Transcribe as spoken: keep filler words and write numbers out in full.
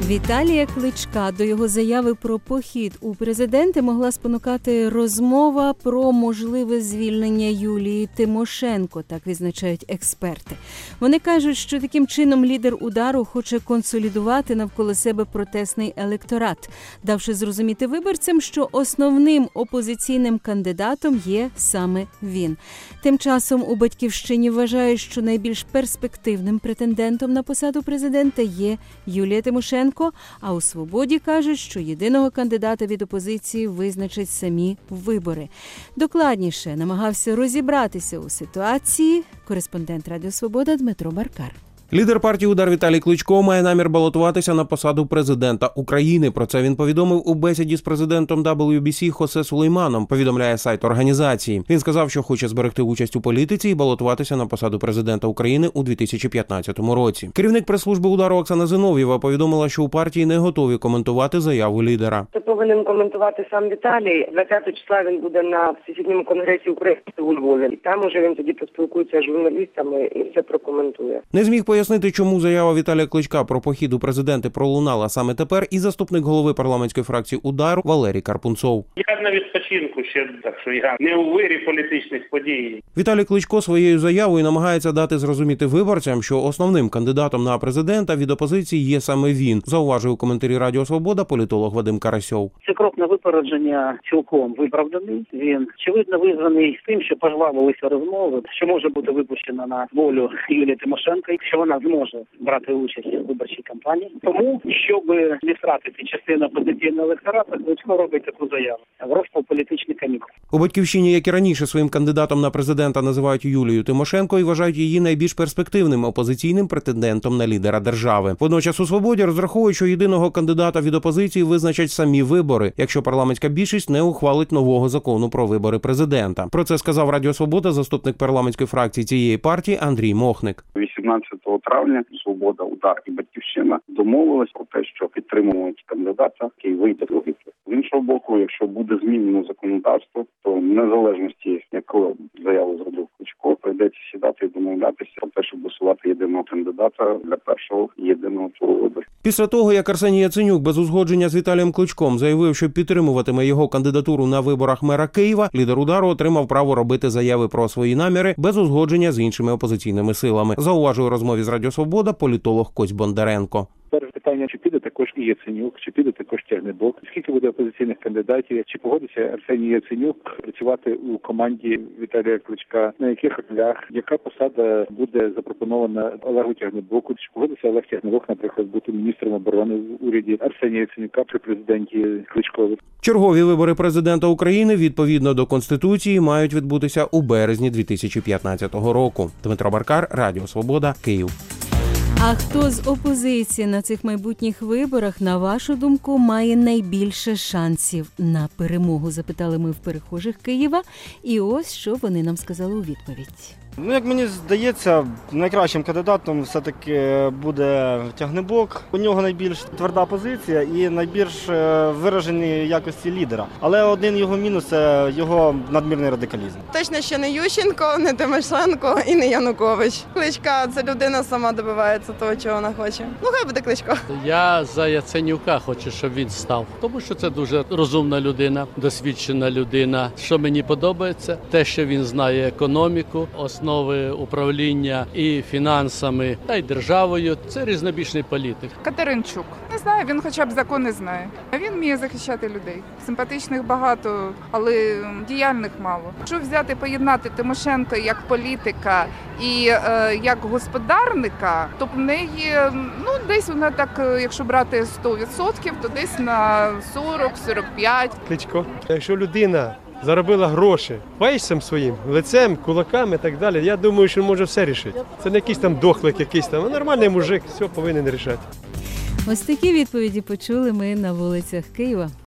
Віталія Кличка до його заяви про похід у президенти могла спонукати розмова про можливе звільнення Юлії Тимошенко, так відзначають експерти. Вони кажуть, що таким чином лідер удару хоче консолідувати навколо себе протестний електорат, давши зрозуміти виборцям, що основним опозиційним кандидатом є саме він. Тим часом у «Батьківщині» вважають, що найбільш перспективним претендентом на посаду президента є Юлія Тимошенко, а у «Свободі» кажуть, що єдиного кандидата від опозиції визначать самі вибори. Докладніше намагався розібратися у ситуації кореспондент Радіо Свобода Дмитро Баркар. Лідер партії «Удар» Віталій Кличко має намір балотуватися на посаду президента України. Про це він повідомив у бесіді з президентом дабл ю бі сі Хосе Сулейманом, повідомляє сайт організації. Він сказав, що хоче зберегти участь у політиці і балотуватися на посаду президента України у дві тисячі п'ятнадцятому році. Керівник прес-служби «Удару» Оксана Зинов'єва повідомила, що у партії не готові коментувати заяву лідера. Це повинен коментувати сам Віталій. двадцятого числа він буде на Всесвітньому конгресі України у Львові. І там уже він тоді поспілкується з журналістами і все прокоментує. Не зміг пояснити, чому заява Віталія Кличка про похід у президенти пролунала саме тепер, і заступник голови парламентської фракції «Удару» Валерій Карпунцов. Я на відпочинку ще, так що я не у вирі політичних подій. Віталій Кличко своєю заявою намагається дати зрозуміти виборцям, що основним кандидатом на президента від опозиції є саме він, зауважує у коментарі Радіо Свобода політолог Вадим Карасьов. Це крок на випередження цілком виправданий. Він, очевидно, визваний тим, що пожвавилися розмови, що може бути випущена на волю Юлії Тимошенко, що вона зможе брати участь у виборчій кампанії. Тому, щоб не втратити частину опозиційного електората, Кличко робить таку заяву. Вростав політичний канікул. У «Батьківщині», як і раніше, своїм кандидатом на президента називають Юлію Тимошенко і вважають її найбільш перспективним опозиційним претендентом на лідера держави. Водночас у «Свободі» розраховують, що єдиного кандидата від опозиції визначать самі вибори, якщо парламентська більшість не ухвалить нового закону про вибори президента. Про це сказав Радіо Свобода заступник парламентської фракції цієї партії Андрій Мохник. вісімнадцятого травня «Свобода», «Удар» і «Батьківщина» домовились про те, що підтримують кандидата, який вийде до виборів. З іншого боку, якщо буде змінено законодавство, то в незалежності, яку заяву зробив Кличко, прийдеться сідати і домовлятися про те, щоб висувати єдиного кандидата для першого єдиного туру виборів. Після того, як Арсеній Яценюк без узгодження з Віталієм Кличком заявив, що підтримуватиме його кандидатуру на виборах мера Києва, лідер «Удару» отримав право робити заяви про свої наміри без узгодження з іншими опозиційними силами. Зауважує у розмові з Радіо Свобода політолог Кость Бондаренко. Перше питання, чи піде також і Яценюк, чи піде також Тягнебок, скільки буде опозиційних кандидатів, чи погодиться Арсеній Яценюк працювати у команді Віталія Кличка, на яких ролях, яка посада буде запропонована Олегу Тягнебоку, чи погодиться Олег Тягнебок, наприклад, бути міністром оборони в уряді Арсенія Яценюка при президенті Кличкові. Чергові вибори президента України, відповідно до Конституції, мають відбутися у березні дві тисячі п'ятнадцятого року. Дмитро Баркар, Радіо Свобода, Київ. А хто з опозиції на цих майбутніх виборах, на вашу думку, має найбільше шансів на перемогу? Запитали ми в перехожих Києва. І ось, що вони нам сказали у відповідь. Ну, як мені здається, найкращим кандидатом все-таки буде Тягнебок. У нього найбільш тверда позиція і найбільш виражені якості лідера. Але один його мінус – це його надмірний радикалізм. Точно, що не Ющенко, не Тимошенко і не Янукович. Кличка – це людина сама добивається того, чого вона хоче. Ну, хай буде Кличко. Я за Яценюка хочу, щоб він став. Тому що це дуже розумна людина, досвідчена людина. Що мені подобається, те, що він знає економіку, основи управління і фінансами, та й державою. Це різнобічний політик. Катеринчук. Не знаю, він хоча б закони знає. Він вміє захищати людей. Симпатичних багато, але діяльних мало. Якщо взяти, поєднати Тимошенко як політика і е, як господарника, то в неї, ну, десь вона так, якщо брати сто відсотків, то десь на сорок - сорок п'ять. Кличко. Якщо людина заробила гроші фейсом своїм, лицем, кулаками і так далі, я думаю, що може все рішити. Це не якийсь там дохлик, якийсь там, а нормальний мужик, все повинен рішати. Ось такі відповіді почули ми на вулицях Києва.